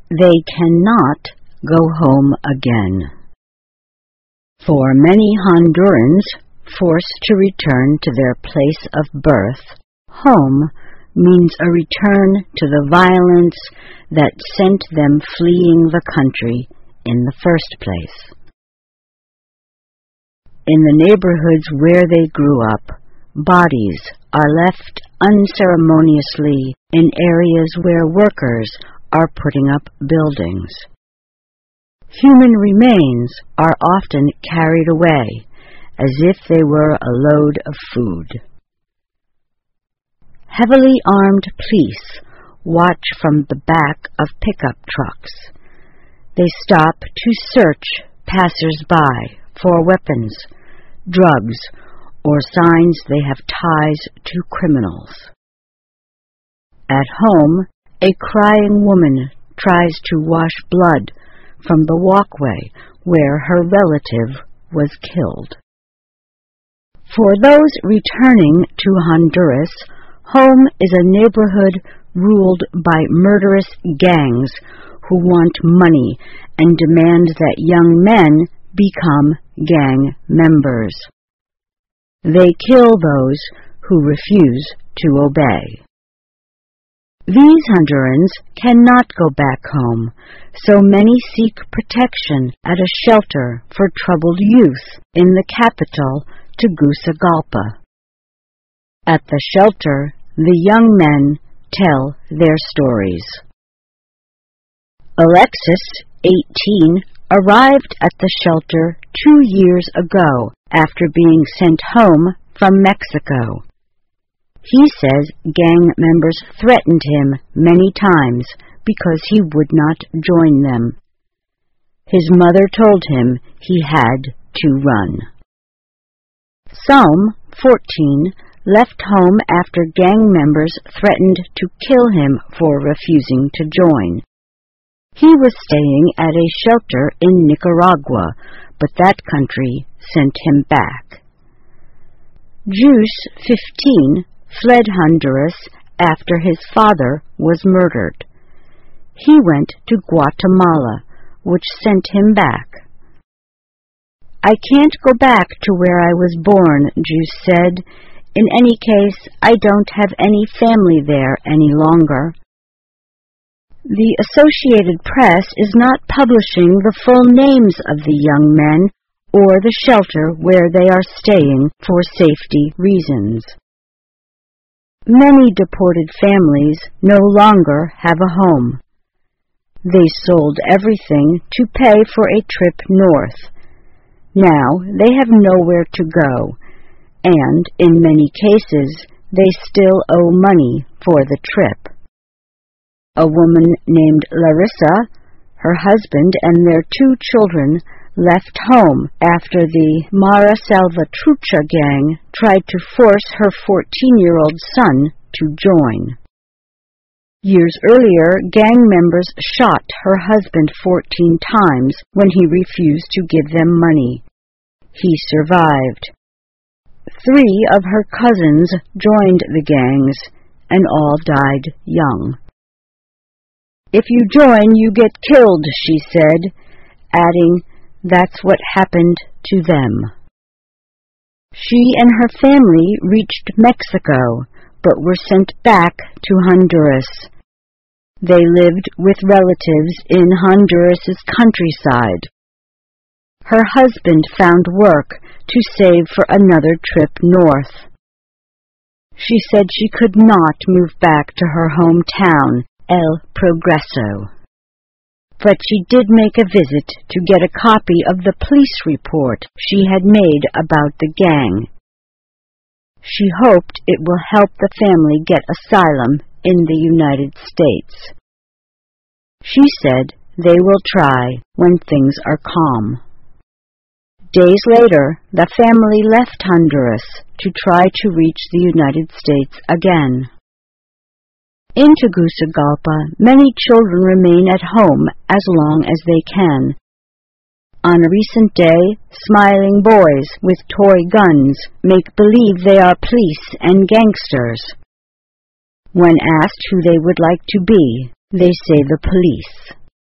they cannot go home again. For many Hondurans forced to return to their place of birth, home means a return to the violence that sent them fleeing the country in the first place. In the neighborhoods where they grew up, bodies are left unceremoniously in areas where workers are putting up buildings. Human remains are often carried away as if they were a load of food. Heavily armed police watch from the back of pickup trucks. They stop to search passers-by for weapons, drugs, or signs they have ties to criminals. At home, a crying woman tries to wash blood from the walkway where her relative was killed. For those returning to Honduras, home is a neighborhood ruled by murderous gangs who want money and demand that young men become gang members. They kill those who refuse to obey. These Hondurans cannot go back home, so many seek protection at a shelter for troubled youth in the capital, Tegucigalpa. At the shelter, the young men tell their stories. Alexis, 18, arrived at the shelter 2 years ago after being sent home from Mexico. He says gang members threatened him many times because he would not join them. His mother told him he had to run. Psalm 14 left home after gang members threatened to kill him for refusing to join. He was staying at a shelter in Nicaragua, but that country sent him back. Juice, 15, fled Honduras after his father was murdered. He went to Guatemala, which sent him back. I can't go back to where I was born, Juice said. In any case, I don't have any family there any longer. The Associated Press is not publishing the full names of the young men or the shelter where they are staying for safety reasons. Many deported families no longer have a home. They sold everything to pay for a trip north. Now they have nowhere to go, and in many cases they still owe money for the trip. A woman named Larissa, her husband, and their 2 children left home after the Mara Salvatrucha gang tried to force her 14-year-old son to join. Years earlier, gang members shot her husband 14 times when he refused to give them money. He survived. 3 of her cousins joined the gangs, and all died young. If you join, you get killed, she said, adding, that's what happened to them. She and her family reached Mexico, but were sent back to Honduras. They lived with relatives in Honduras's countryside. Her husband found work to save for another trip north. She said she could not move back to her hometown, El Progreso. But she did make a visit to get a copy of the police report she had made about the gang. She hoped it will help the family get asylum in the United States. She said they will try when things are calm. Days later, the family left Honduras to try to reach the United States again. In Tegucigalpa, many children remain at home as long as they can. On a recent day, smiling boys with toy guns make believe they are police and gangsters. When asked who they would like to be, they say the police.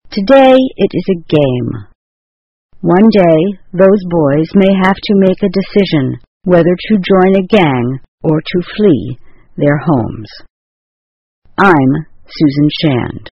Today it is a game. One day those boys may have to make a decision whether to join a gang or to flee their homes. I'm Susan Shand.